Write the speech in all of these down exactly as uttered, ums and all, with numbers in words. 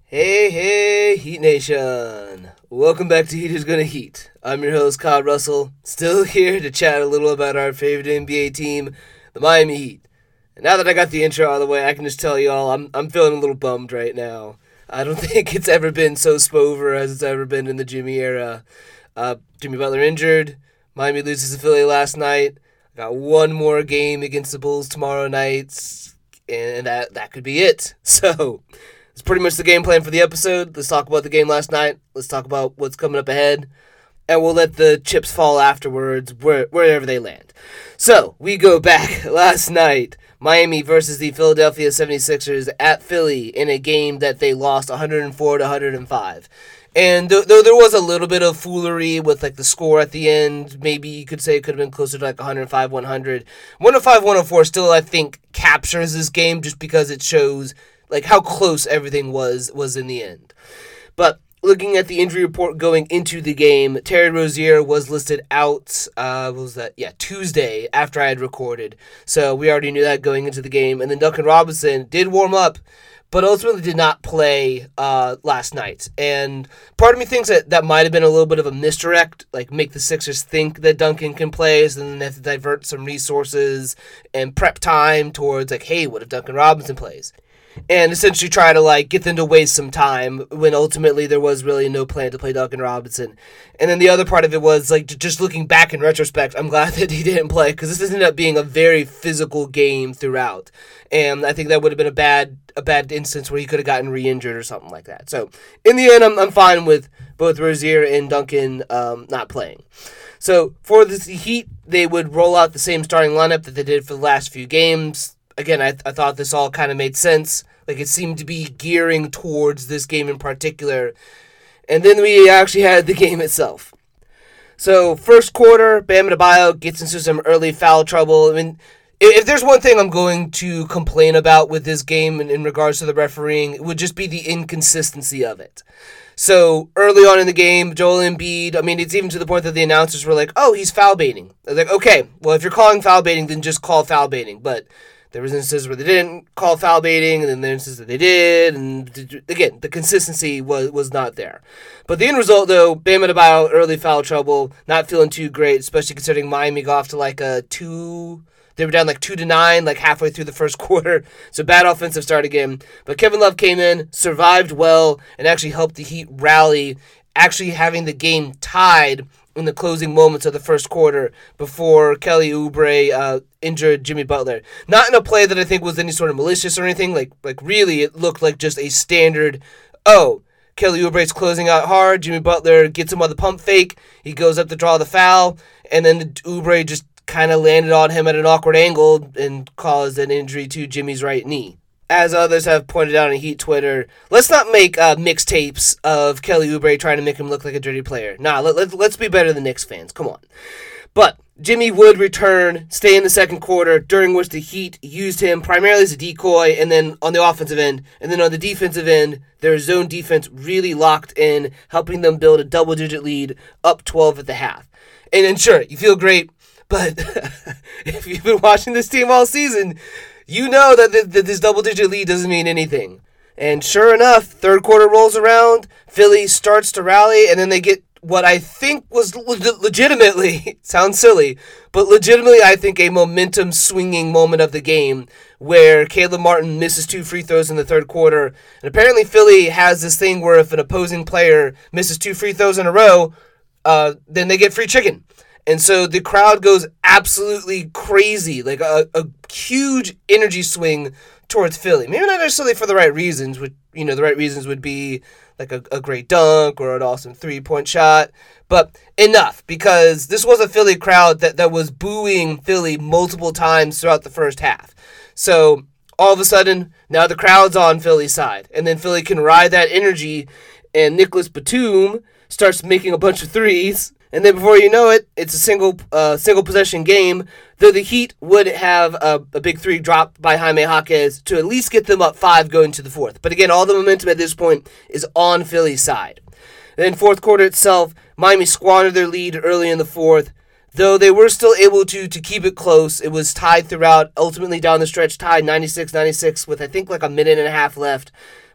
Hey, hey, Heat Nation. Welcome back to Heaters Gonna Heat. I'm your host, Kyle Russell, still here to chat a little about our favorite N B A team, the Miami Heat. And now that I got the intro out of the way, I can just tell y'all I'm I'm feeling a little bummed right now. I don't think it's ever been so spover as it's ever been in the Jimmy era. Uh, Jimmy Butler injured. Miami loses to Philly last night. Got one more game against the Bulls tomorrow night, and that, that could be it. So... It's pretty much the game plan for the episode. Let's talk about the game last night. Let's talk about what's coming up ahead. And we'll let the chips fall afterwards, where, wherever they land. So, we go back last night. Miami versus the Philadelphia seventy-sixers at Philly in a game that they lost one oh four to one oh five. And though, though there was a little bit of foolery with like the score at the end, maybe you could say it could have been closer to like one oh five one hundred. one oh five one oh four still, I think, captures this game just because it shows like how close everything was was in the end. But looking at the injury report going into the game, Terry Rozier was listed out, uh, what was that? Yeah, Tuesday after I had recorded. So we already knew that going into the game. And then Duncan Robinson did warm up, but ultimately did not play uh, last night. And part of me thinks that that might have been a little bit of a misdirect, like make the Sixers think that Duncan can play, so then they have to divert some resources and prep time towards like, hey, what if Duncan Robinson plays? And essentially try to, like, get them to waste some time when ultimately there was really no plan to play Duncan Robinson. And then the other part of it was, like, just looking back in retrospect, I'm glad that he didn't play because this ended up being a very physical game throughout. And I think that would have been a bad a bad instance where he could have gotten re-injured or something like that. So, in the end, I'm, I'm fine with both Rozier and Duncan um, not playing. So, for the Heat, they would roll out the same starting lineup that they did for the last few games. Again, I, th- I thought this all kind of made sense. Like, it seemed to be gearing towards this game in particular. And then we actually had the game itself. So, first quarter, Bam Adebayo gets into some early foul trouble. I mean, if there's one thing I'm going to complain about with this game in, in regards to the refereeing, it would just be the inconsistency of it. So, early on in the game, Joel Embiid, I mean, it's even to the point that the announcers were like, oh, he's foul baiting. I was like, okay, well, if you're calling foul baiting, then just call foul baiting. But there was instances where they didn't call foul baiting, and then there were instances that they did, and again, the consistency was, was not there. But the end result, though, Bam Adebayo, early foul trouble, not feeling too great, especially considering Miami got off to like a two, they were down like two to nine, like halfway through the first quarter, so bad offensive start again. But Kevin Love came in, survived well, and actually helped the Heat rally, actually having the game tied in the closing moments of the first quarter before Kelly Oubre uh, injured Jimmy Butler. Not in a play that I think was any sort of malicious or anything. Like, like really, it looked like just a standard, oh, Kelly Oubre's closing out hard, Jimmy Butler gets him on the pump fake, he goes up to draw the foul, and then Oubre just kind of landed on him at an awkward angle and caused an injury to Jimmy's right knee. As others have pointed out on Heat Twitter, let's not make uh, mixtapes of Kelly Oubre trying to make him look like a dirty player. Nah, let, let, let's be better than Knicks fans. Come on. But Jimmy would return, stay in the second quarter, during which the Heat used him primarily as a decoy, and then on the offensive end. And then on the defensive end, their zone defense really locked in, helping them build a double-digit lead, up twelve at the half. And then sure, you feel great, but if you've been watching this team all season, you know that, th- that this double-digit lead doesn't mean anything. And sure enough, third quarter rolls around, Philly starts to rally, and then they get what I think was le- legitimately, sounds silly, but legitimately I think a momentum-swinging moment of the game where Caleb Martin misses two free throws in the third quarter. And apparently Philly has this thing where if an opposing player misses two free throws in a row, uh, then they get free chicken. And so the crowd goes absolutely crazy, like a, a huge energy swing towards Philly. Maybe not necessarily for the right reasons, which, you know, the right reasons would be like a, a great dunk or an awesome three-point shot, but enough, because this was a Philly crowd that, that was booing Philly multiple times throughout the first half. So all of a sudden, now the crowd's on Philly's side, and then Philly can ride that energy, and Nicholas Batum starts making a bunch of threes. And then before you know it, it's a single uh, single possession game, though the Heat would have a, a big three dropped by Jaime Jaquez to at least get them up five going to the fourth. But again, all the momentum at this point is on Philly's side. Then fourth quarter itself, Miami squandered their lead early in the fourth, though they were still able to to keep it close. It was tied throughout, ultimately down the stretch, tied ninety-six ninety-six with I think like a minute and a half left,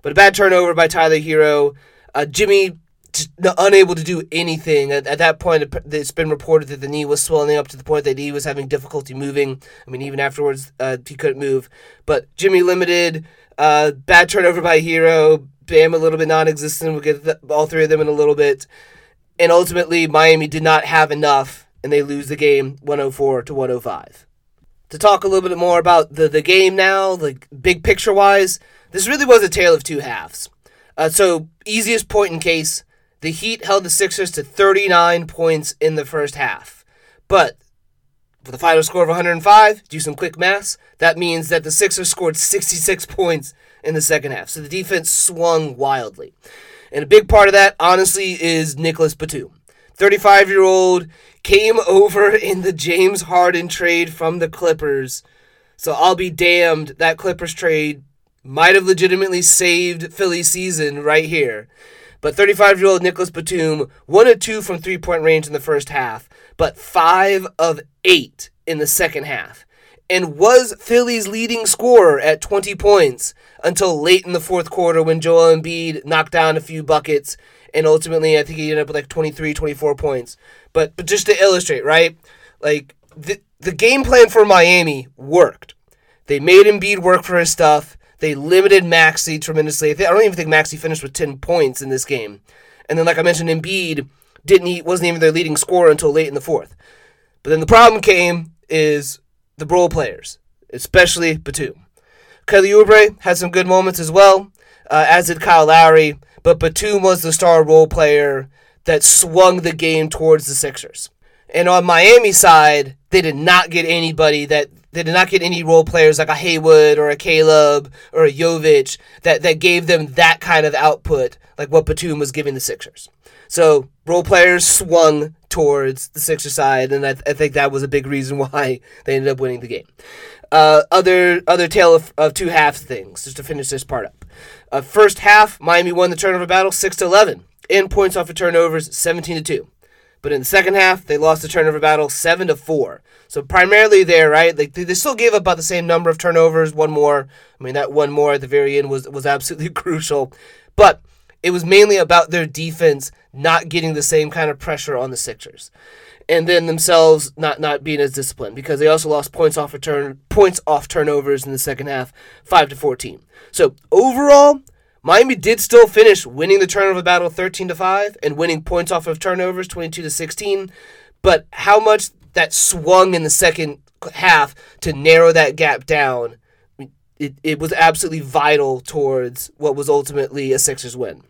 But a bad turnover by Tyler Hero. Uh, Jimmy t- unable to do anything. At, at that point, it's been reported that the knee was swelling up to the point that he was having difficulty moving. I mean, even afterwards, uh, he couldn't move. But Jimmy limited. Uh, bad turnover by Hero. Bam a little bit non-existent. We'll get the, all three of them in a little bit. And ultimately, Miami did not have enough, and they lose the game one oh four to one oh five. To talk a little bit more about the, the game now, like big picture-wise, this really was a tale of two halves. Uh, so, easiest point in case, the Heat held the Sixers to thirty-nine points in the first half. But, with a final score of one oh five, do some quick maths, that means that the Sixers scored sixty-six points in the second half. So the defense swung wildly. And a big part of that, honestly, is Nicholas Batum. thirty-five-year-old, came over in the James Harden trade from the Clippers. So I'll be damned, that Clippers trade might have legitimately saved Philly's season right here. But thirty-five-year-old Nicholas Batum, one of two from three-point range in the first half, but five of eight in the second half. And was Philly's leading scorer at twenty points until late in the fourth quarter when Joel Embiid knocked down a few buckets, and ultimately I think he ended up with like twenty-three, twenty-four points. But but just to illustrate, right? Like, the, the game plan for Miami worked. They made Embiid work for his stuff. They limited Maxey tremendously. I don't even think Maxey finished with ten points in this game. And then, like I mentioned, Embiid didn't he wasn't even their leading scorer until late in the fourth. But then the problem came is the role players, especially Batum. Kelly Oubre had some good moments as well, uh, as did Kyle Lowry, but Batum was the star role player that swung the game towards the Sixers. And on Miami's side, they did not get anybody that they did not get any role players like a Haywood or a Caleb or a Jovic that, that gave them that kind of output like what Batum was giving the Sixers. So role players swung towards the Sixers side, and I, th- I think that was a big reason why they ended up winning the game. Uh, other other tale of, of two halves things, just to finish this part up. Uh, first half, Miami won the turnover battle six to eleven, and points off of turnovers seventeen to two. But in the second half, they lost the turnover battle seven to four. So primarily there, right? Like they, they still gave up about the same number of turnovers, one more. I mean, that one more at the very end was was absolutely crucial. But it was mainly about their defense not getting the same kind of pressure on the Sixers. And then themselves not, not being as disciplined, because they also lost points off return points off turnovers in the second half, five to fourteen. So overall, Miami did still finish winning the turnover battle thirteen to five and winning points off of turnovers twenty-two to sixteen. But how much that swung in the second half to narrow that gap down, it, it was absolutely vital towards what was ultimately a Sixers win.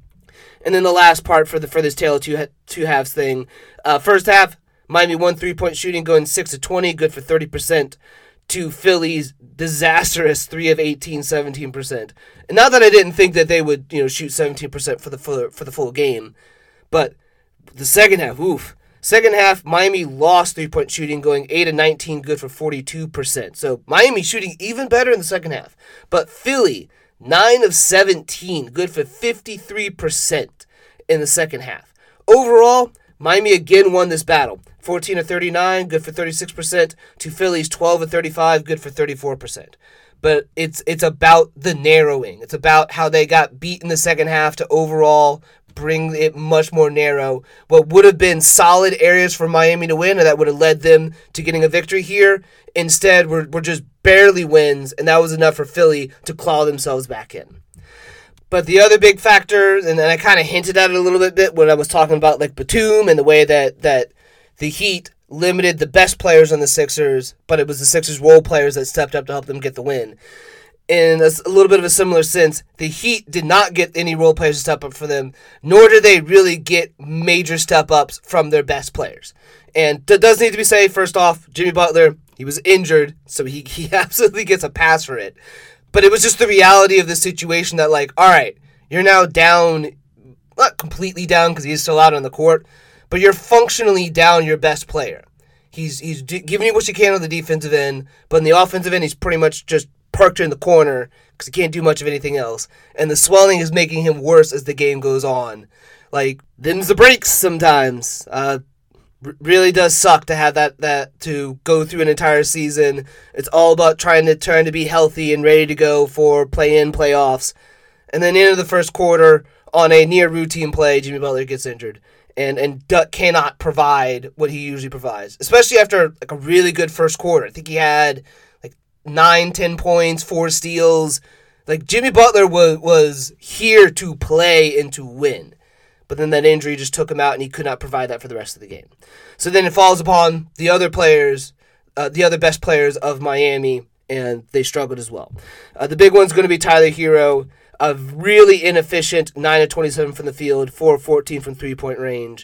And then the last part for the for this tale of two two halves thing, uh, first half, Miami won three-point shooting, going six of twenty, good for thirty percent, to Philly's disastrous three of eighteen, seventeen percent. And not that I didn't think that they would, you know, shoot seventeen percent for the full, for the full game, but the second half, oof. Second half, Miami lost three-point shooting, going eight of nineteen, good for forty-two percent. So Miami shooting even better in the second half. But Philly, nine of seventeen, good for fifty-three percent in the second half. Overall, Miami again won this battle. fourteen of thirty-nine, good for thirty-six percent, to Philly's twelve of thirty-five, good for thirty-four percent. But it's it's about the narrowing. It's about how they got beat in the second half to overall bring it much more narrow. What would have been solid areas for Miami to win, and that would have led them to getting a victory here, instead were, were just barely wins, and that was enough for Philly to claw themselves back in. But the other big factor, and I kind of hinted at it a little bit when I was talking about like Batum and the way that, that the Heat limited the best players on the Sixers, but it was the Sixers role players that stepped up to help them get the win. In a, a little bit of a similar sense, the Heat did not get any role players to step up for them, nor did they really get major step-ups from their best players. And that does need to be said, first off, Jimmy Butler, he was injured, so he, he absolutely gets a pass for it. But it was just the reality of the situation that, like, all right, you're now down, not completely down because he's still out on the court, but you're functionally down your best player. He's he's d- giving you what you can on the defensive end, but in the offensive end, he's pretty much just parked in the corner because he can't do much of anything else. And the swelling is making him worse as the game goes on. Like, them's the breaks sometimes. Uh, r- really does suck to have that, that to go through an entire season. It's all about trying to trying to be healthy and ready to go for play-in playoffs. And then into the first quarter, on a near routine play, Jimmy Butler gets injured. And and Duck cannot provide what he usually provides, especially after like a really good first quarter. I think he had like nine, ten points, four steals. Like Jimmy Butler was was here to play and to win. But then that injury just took him out, and he could not provide that for the rest of the game. So then it falls upon the other players, uh, the other best players of Miami, and they struggled as well. Uh, the big one's going to be Tyler Hero. A really inefficient nine of twenty-seven from the field, four of fourteen from three-point range.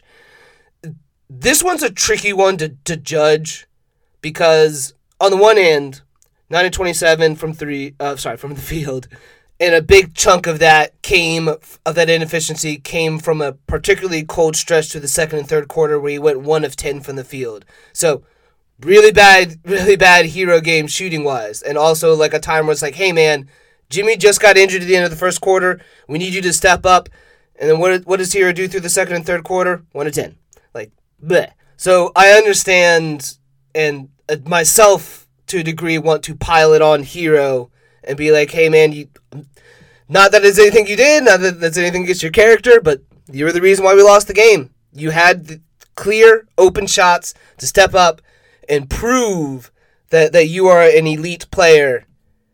This one's a tricky one to, to judge because on the one hand, nine of twenty-seven from three, uh, sorry, from the field, and a big chunk of that came of that inefficiency came from a particularly cold stretch to the second and third quarter where he went one of ten from the field. So really bad, really bad Hero game shooting wise, and also like a time where it's like, hey man, Jimmy just got injured at the end of the first quarter. We need you to step up. And then what what does Hero do through the second and third quarter? one to ten. Like, bleh. So I understand, and uh, myself, to a degree, want to pile it on Hero and be like, hey, man, you, not that it's anything you did, not that that's anything against your character, but you were the reason why we lost the game. You had the clear, open shots to step up and prove that, that you are an elite player.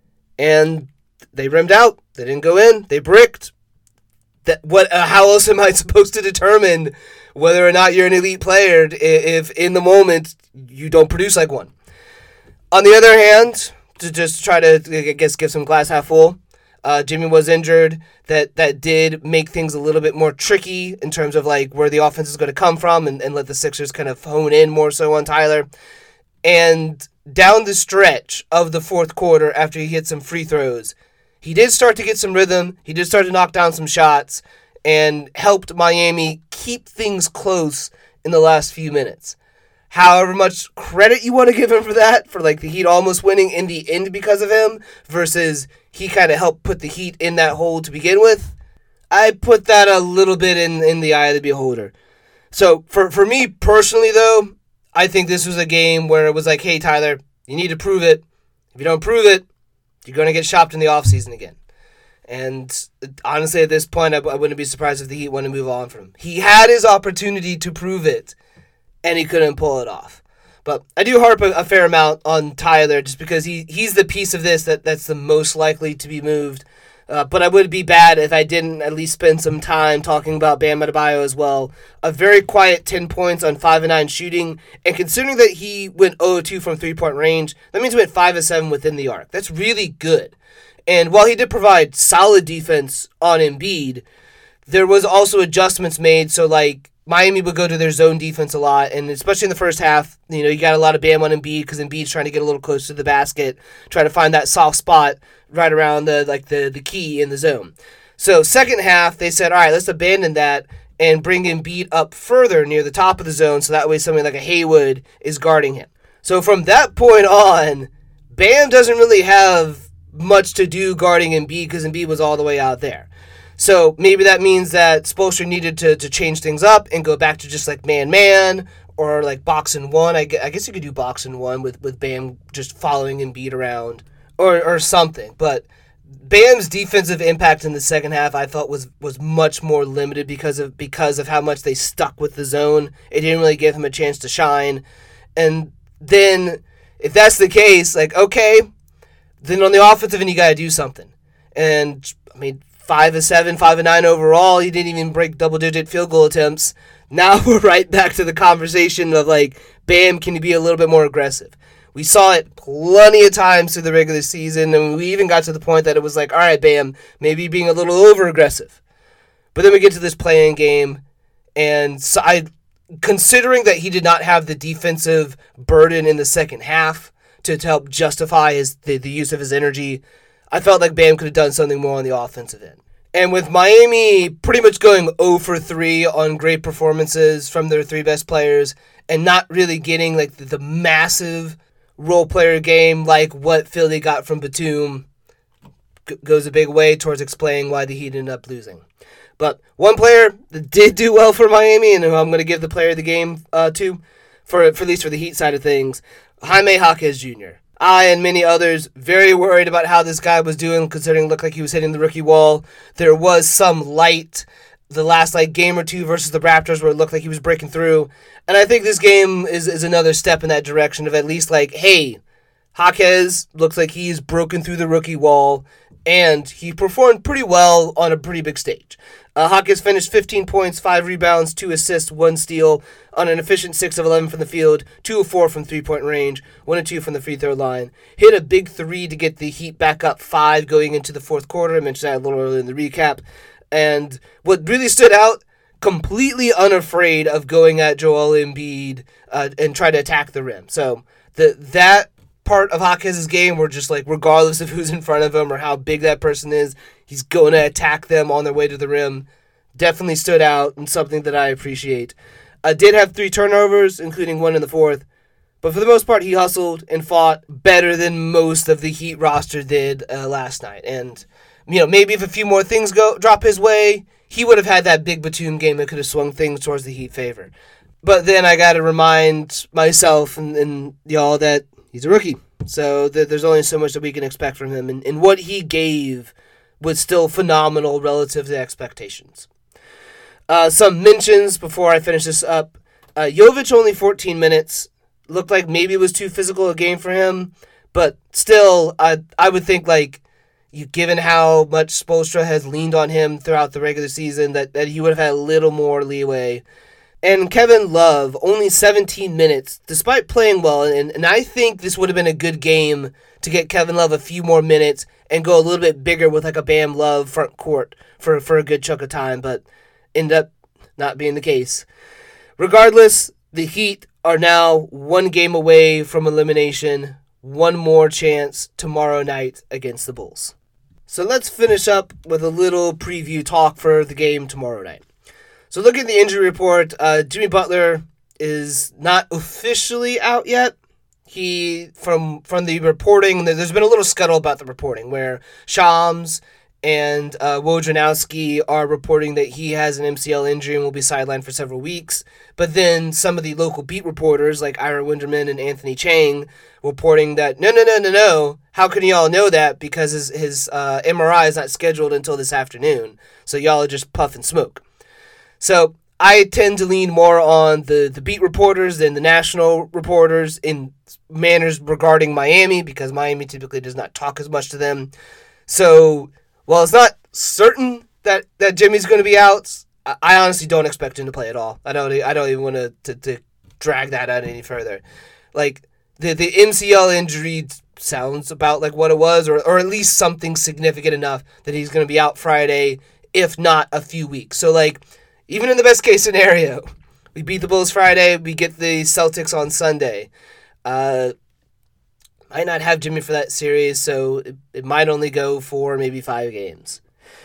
And they rimmed out. They didn't go in. They bricked. That what? Uh, how else am I supposed to determine whether or not you're an elite player if in the moment you don't produce like one? On the other hand, to just try to, I guess, give some glass half full, uh, Jimmy was injured. That that did make things a little bit more tricky in terms of like where the offense is going to come from and, and let the Sixers kind of hone in more so on Tyler. And down the stretch of the fourth quarter after he hit some free throws, he did start to get some rhythm. He did start to knock down some shots and helped Miami keep things close in the last few minutes. However much credit you want to give him for that, for like the Heat almost winning in the end because of him, versus he kind of helped put the Heat in that hole to begin with, I put that a little bit in, in the eye of the beholder. So for, for me personally, though, I think this was a game where it was like, hey, Tyler, you need to prove it. If you don't prove it, you're going to get shopped in the offseason again. And honestly, at this point, I, I wouldn't be surprised if the Heat want to move on from him. He had his opportunity to prove it, and he couldn't pull it off. But I do harp a, a fair amount on Tyler just because he, he's the piece of this that, that's the most likely to be moved. Uh, but I would be bad if I didn't at least spend some time talking about Bam Adebayo as well. A very quiet ten points on five of nine shooting. And considering that he went zero of two from three-point range, that means he went five of seven within the arc. That's really good. And while he did provide solid defense on Embiid, there was also adjustments made. So, like, Miami would go to their zone defense a lot, and especially in the first half, you know, you got a lot of Bam on Embiid because Embiid's trying to get a little closer to the basket, trying to find that soft spot right around the like the, the key in the zone. So second half, they said, all right, let's abandon that and bring Embiid up further near the top of the zone so that way somebody like a Haywood is guarding him. So from that point on, Bam doesn't really have much to do guarding Embiid because Embiid was all the way out there. So maybe that means that Spoelstra needed to, to change things up and go back to just like man-man or like box and one. I guess you could do box and one with, with Bam just following Embiid around or, or something. But Bam's defensive impact in the second half I felt was, was much more limited because of because of how much they stuck with the zone. It didn't really give him a chance to shine. And then if that's the case, like, okay, then on the offensive end you got to do something. And, I mean, Five of seven, five of nine overall. He didn't even break double-digit field goal attempts. Now we're right back to the conversation of, like, Bam, can you be a little bit more aggressive? We saw it plenty of times through the regular season, and we even got to the point that it was like, all right, Bam, maybe being a little over-aggressive. But then we get to this play-in game, and so I, considering that he did not have the defensive burden in the second half to, to help justify his the, the use of his energy, I felt like Bam could have done something more on the offensive end. And with Miami pretty much going zero for three on great performances from their three best players and not really getting like the, the massive role player game like what Philly got from Batum, g- goes a big way towards explaining why the Heat ended up losing. But one player that did do well for Miami, and who I'm going to give the player of the game uh, to, for, for at least for the Heat side of things, Jaime Jaquez Junior I and many others very worried about how this guy was doing, considering it looked like he was hitting the rookie wall. There was some light the last like game or two versus the Raptors where it looked like he was breaking through. And I think this game is, is another step in that direction of at least like, hey, Jaquez looks like he's broken through the rookie wall, and he performed pretty well on a pretty big stage. Uh, Jaquez finished fifteen points, five rebounds, two assists, one steal on an efficient six of eleven from the field, two of four from three-point range, one of two from the free throw line. Hit a big three to get the Heat back up five going into the fourth quarter. I mentioned that a little earlier in the recap. And what really stood out, completely unafraid of going at Joel Embiid uh, and try to attack the rim. So the that part of Jaquez's game were just like, regardless of who's in front of him or how big that person is, he's going to attack them on their way to the rim. Definitely stood out and something that I appreciate. I did have three turnovers, including one in the fourth. But for the most part, he hustled and fought better than most of the Heat roster did uh, last night. And, you know, maybe if a few more things go drop his way, he would have had that big Batum game that could have swung things towards the Heat favor. But then I got to remind myself and, and y'all that he's a rookie. So th- there's only so much that we can expect from him. And, and what he gave was still phenomenal relative to expectations. Uh, some mentions before I finish this up. Uh, Jovic only fourteen minutes. Looked like maybe it was too physical a game for him. But still, I I would think, like, you, given how much Spoelstra has leaned on him throughout the regular season, that, that he would have had a little more leeway. And Kevin Love, only seventeen minutes, despite playing well. And, and I think this would have been a good game to get Kevin Love a few more minutes and go a little bit bigger with like a Bam Love front court for, for a good chunk of time. But ended up not being the case. Regardless, the Heat are now one game away from elimination. One more chance tomorrow night against the Bulls. So let's finish up with a little preview talk for the game tomorrow night. So looking at the injury report, uh, Jimmy Butler is not officially out yet. He, from from the reporting, there's been a little scuttle about the reporting where Shams and uh, Wojnarowski are reporting that he has an M C L injury and will be sidelined for several weeks. But then some of the local beat reporters like Ira Winderman and Anthony Chang reporting that, no, no, no, no, no. How can y'all know that? Because his, his uh, M R I is not scheduled until this afternoon. So y'all are just puffing smoke. So I tend to lean more on the, the beat reporters than the national reporters in manners regarding Miami, because Miami typically does not talk as much to them. So while it's not certain that, that Jimmy's going to be out, I honestly don't expect him to play at all. I don't I don't even want to, to, to drag that out any further. Like, the, the M C L injury sounds about like what it was, or, or at least something significant enough that he's going to be out Friday, if not a few weeks. So, like, even in the best case scenario, we beat the Bulls Friday, we get the Celtics on Sunday. Uh, might not have Jimmy for that series, so it, it might only go for maybe five games.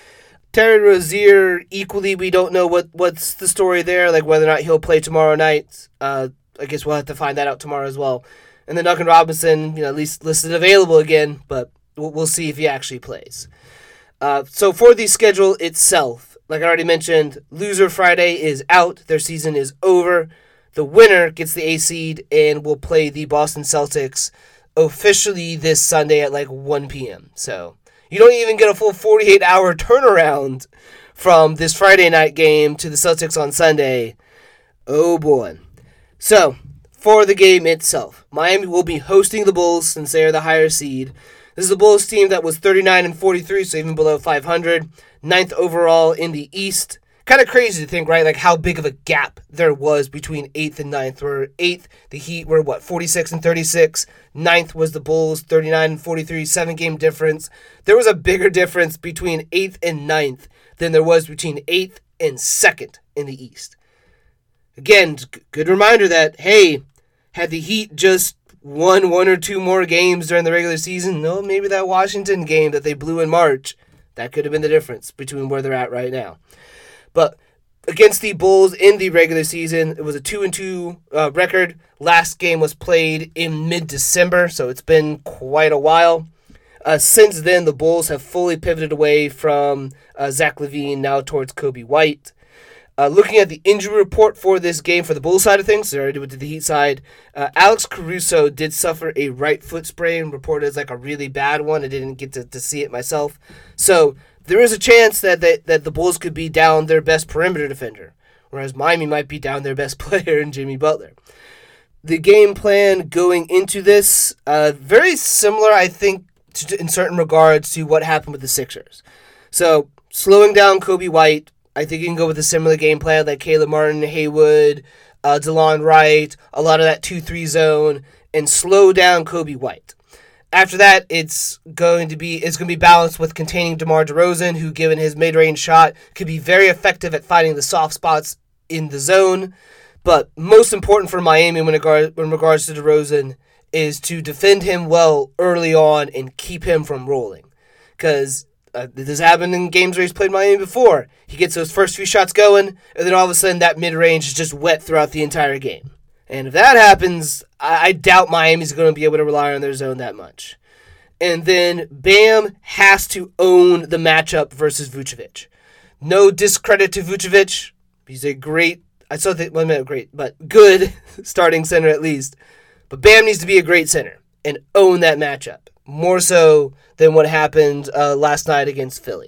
Terry Rozier, equally, we don't know what, what's the story there, like whether or not he'll play tomorrow night. Uh, I guess we'll have to find that out tomorrow as well. And then Duncan Robinson, you know, at least listed available again, but we'll, we'll see if he actually plays. Uh, so for the schedule itself, like I already mentioned, loser Friday is out. Their season is over. The winner gets the A seed and will play the Boston Celtics officially this Sunday at like one p.m. So you don't even get a full forty-eight hour turnaround from this Friday night game to the Celtics on Sunday. Oh boy. So for the game itself, Miami will be hosting the Bulls since they are the higher seed. This is a Bulls team that was thirty-nine and forty-three, so even below five hundred. Ninth overall in the East. Kind of crazy to think, right? Like how big of a gap there was between eighth and ninth. Where eighth, the Heat were what, forty-six and thirty-six. Ninth was the Bulls, thirty-nine and forty-three, seven game difference. There was a bigger difference between eighth and ninth than there was between eighth and second in the East. Again, good reminder that, hey, had the Heat just won one or two more games during the regular season, no, maybe that Washington game that they blew in March, that could have been the difference between where they're at right now. But against the Bulls in the regular season, it was a two and two uh, record. Last game was played in mid-December, so it's been quite a while. Uh, since then, the Bulls have fully pivoted away from uh, Zach LaVine now towards Kobe White. Uh, looking at the injury report for this game for the Bulls side of things, so I already went to the Heat side. Uh, Alex Caruso did suffer a right foot sprain, reported as like a really bad one. I didn't get to, to see it myself. So there is a chance that, that, that the Bulls could be down their best perimeter defender, whereas Miami might be down their best player in Jimmy Butler. The game plan going into this, uh, very similar, I think, to, in certain regards to what happened with the Sixers. So slowing down Coby White, I think you can go with a similar game plan like Caleb Martin, Haywood, uh, DeLon Wright, a lot of that two three zone, and slow down Coby White. After that, it's going to be it's going to be balanced with containing DeMar DeRozan, who, given his mid-range shot, could be very effective at finding the soft spots in the zone. But most important for Miami when, regard, when regards to DeRozan is to defend him well early on and keep him from rolling. Because Uh, this has happened in games where he's played Miami before. He gets those first few shots going, and then all of a sudden that mid-range is just wet throughout the entire game. And if that happens, I, I doubt Miami's going to be able to rely on their zone that much. And then Bam has to own the matchup versus Vucevic. No discredit to Vucevic. He's a great, I still think, well, not great, but good starting center at least. But Bam needs to be a great center and own that matchup. More so than what happened uh, last night against Philly.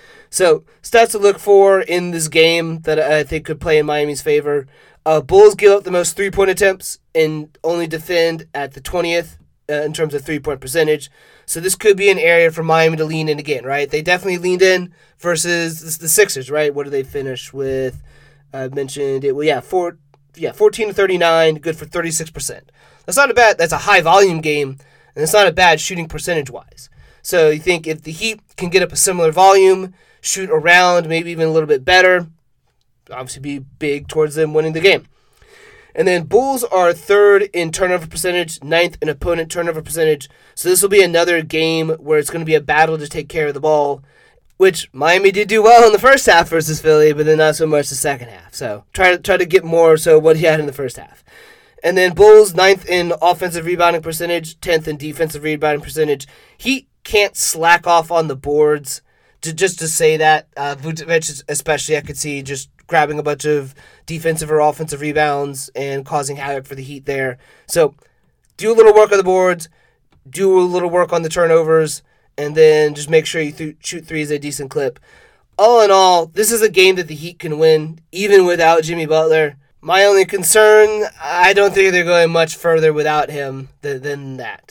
So, stats to look for in this game that I think could play in Miami's favor. Uh, Bulls give up the most three-point attempts and only defend at the twentieth uh, in terms of three-point percentage. So this could be an area for Miami to lean in again, right? They definitely leaned in versus the Sixers, right? What did they finish with? I mentioned it. Well, yeah, four, yeah, fourteen to thirty-nine, good for thirty-six percent. That's not a bad. That's a high-volume game. And it's not a bad shooting percentage-wise. So you think if the Heat can get up a similar volume, shoot around, maybe even a little bit better, obviously be big towards them winning the game. And then Bulls are third in turnover percentage, ninth in opponent turnover percentage. So this will be another game where it's going to be a battle to take care of the ball, which Miami did do well in the first half versus Philly, but then not so much the second half. So try to try to get more so what he had in the first half. And then Bulls, ninth in offensive rebounding percentage, tenth in defensive rebounding percentage. He can't slack off on the boards. To, just to say that, uh, Vucevic especially, I could see just grabbing a bunch of defensive or offensive rebounds and causing havoc for the Heat there. So do a little work on the boards, do a little work on the turnovers, and then just make sure you th- shoot threes at a decent clip. All in all, this is a game that the Heat can win, even without Jimmy Butler. My only concern, I don't think they're going much further without him than, than that.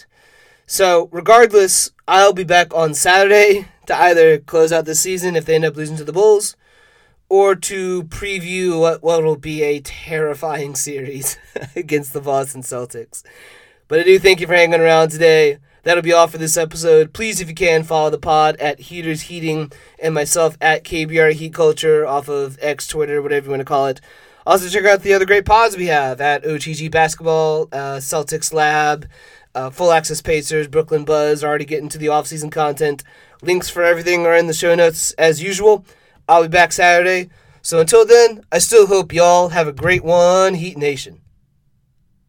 So, regardless, I'll be back on Saturday to either close out the season if they end up losing to the Bulls, or to preview what what will be a terrifying series against the Boston Celtics. But I do thank you for hanging around today. That'll be all for this episode. Please, if you can, follow the pod at Heaters Heating and myself at K B R Heat Culture off of X, Twitter, whatever you want to call it. Also, check out the other great pods we have at O T G Basketball, uh, Celtics Lab, uh, Full Access Pacers, Brooklyn Buzz, already getting to the off-season content. Links for everything are in the show notes as usual. I'll be back Saturday. So until then, I still hope y'all have a great one, Heat Nation.